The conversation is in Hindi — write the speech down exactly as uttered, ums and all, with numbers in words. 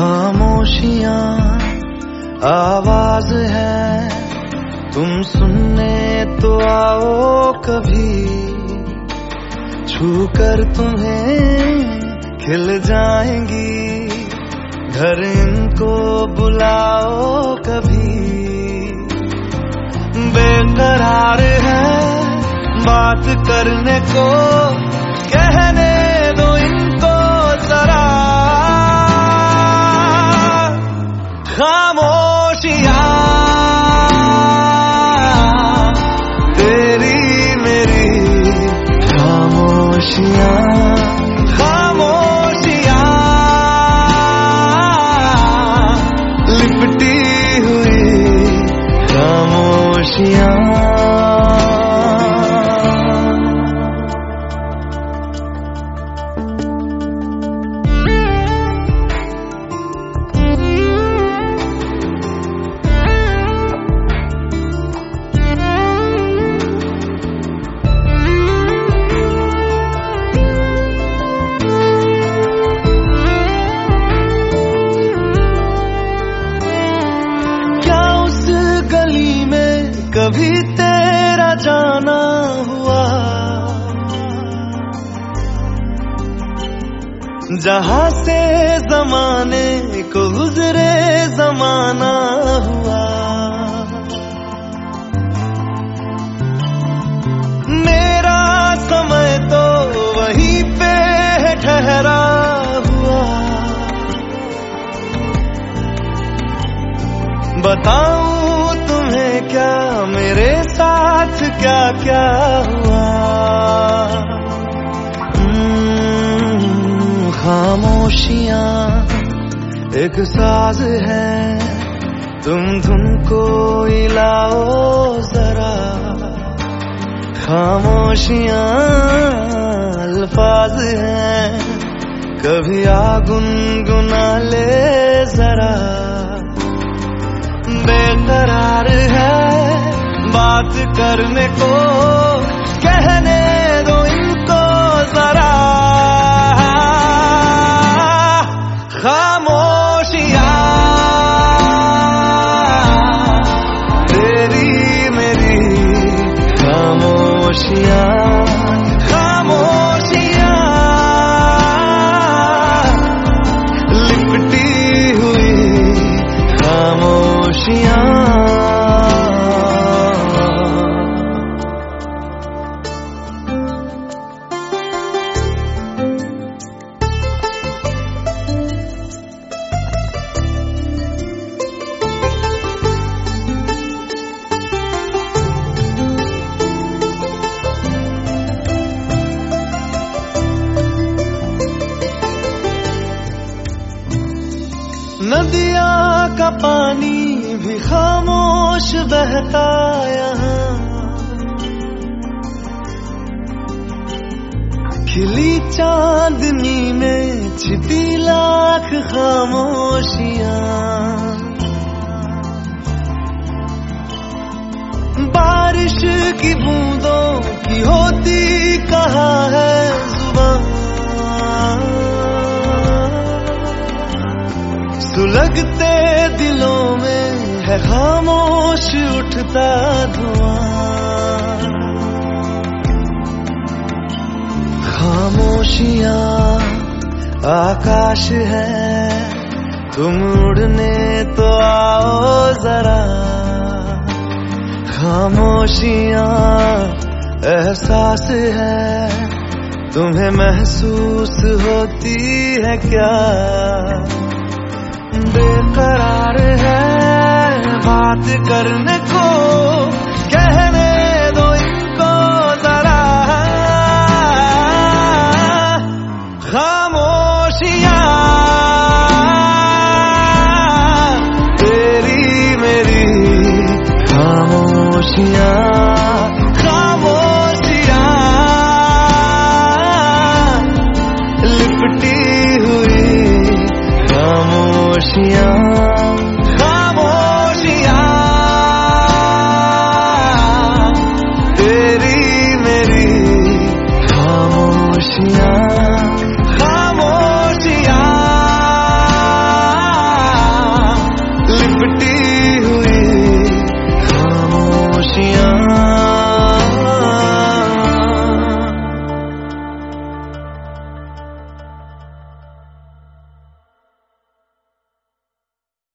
खामोशियां आवाज है, तुम सुनने तो आओ कभी, छू कर तुम्हें खिल जाएंगी, घर इनको बुलाओ कभी। बेकरार है बात करने को, कहने दो इनको जरा, खामोशियां तेरी मेरी खामोशियां, खामोशियां लिपटी हुई खामोशियां। कभी तेरा जाना हुआ, जहां से जमाने को गुजरे जमाना हुआ। मेरा समय तो वहीं पे ठहरा हुआ, बताऊं तुम्हें क्या मेरे साथ क्या क्या हुआ। खामोशियां एक साज है, तुम धुन को हिलाओ जरा, खामोशियां अल्फाज हैं, कभी आ गुनगुना ले जरा। बेकरार है बात करने को, कहने दो इनको जरा, खामोशियां तेरी मेरी खामोशियां, खामोशियां लिपटी हुई खामोशियां। नदिया का पानी भी खामोश बहता यहाँ, खिली चांदनी में छिपी लाख खामोशियां। बारिश की बूंदों की होती कहाँ है जुबान, सुलगते दिलों में है खामोश उठता धुआं। खामोशियां आकाश है, तुम उड़ने तो आओ जरा, खामोशियां एहसास है, तुम्हें महसूस होती है क्या। बेकरार है बात करने को, कहने